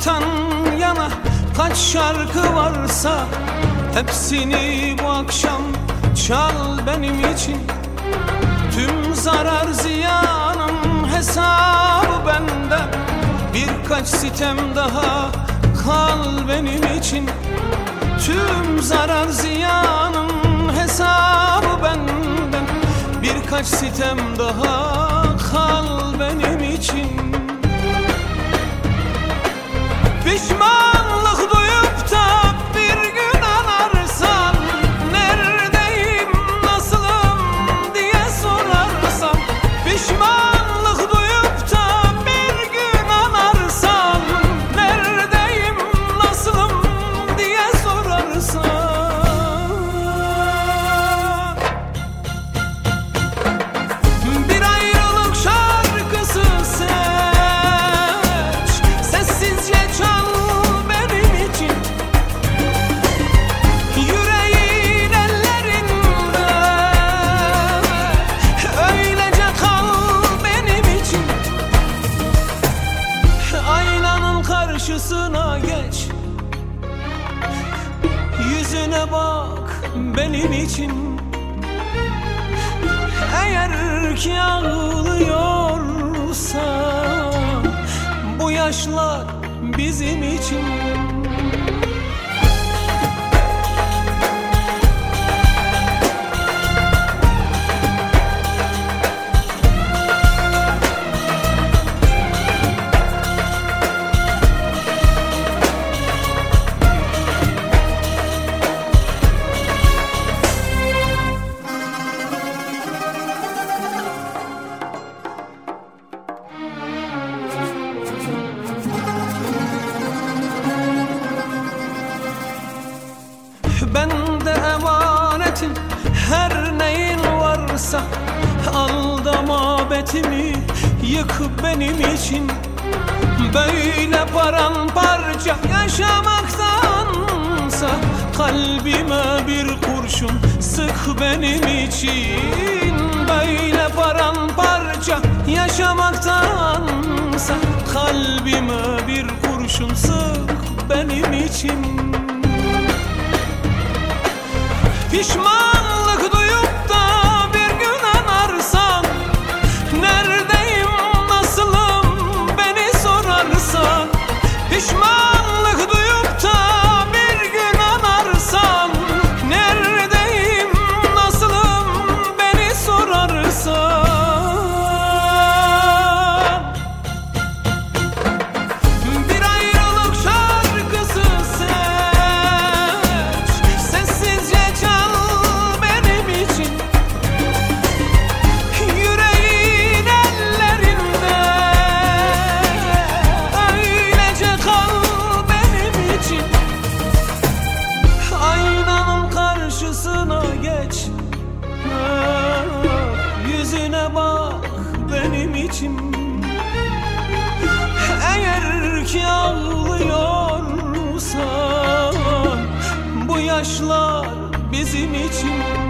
Ağlamaktan yana kaç şarkı varsa hepsini bu akşam çal benim için. Tüm zarar ziyanın hesabı benden, birkaç sitem daha kal benim için. Tüm zarar ziyanın hesabı benden, birkaç sitem daha kal benim için. Pişmanlık duyup da bir gün anarsan, neredeyim, nasılım diye sorarsan. Pişmanlık duyup da bir gün anarsan, neredeyim, nasılım diye sorarsan. Bir ayrılık şarkısı seç, sessizce çal benim için. Yüreğin ellerinde, öylece kal benim için. Aynanın karşısına geç, yüzüne bak benim için. Eğer ki ağlıyorsan, bu yaşlar bizim için. Bende emanetin her neyin varsa, al da mabetimi yık benim için. Böyle paramparça yaşamaktansa, kalbime bir kurşun sık benim için. Böyle paramparça yaşamaktansa, kalbime bir kurşun sık benim için. Pişmanlık duyup da bir gün anarsan, neredeyim, nasılım beni sorarsan. Pişmanlık duyup da bir gün anarsan, neredeyim, nasılım beni sorarsan. Bir ayrılık şarkısı seç, sessizce çal benim için. Yüreğin ellerinde, öylece kal benim için. Aynanın karşısına geç, yüzüne bak benim için. Eğer ki ağlıyorsan, bu yaşlar bizim için.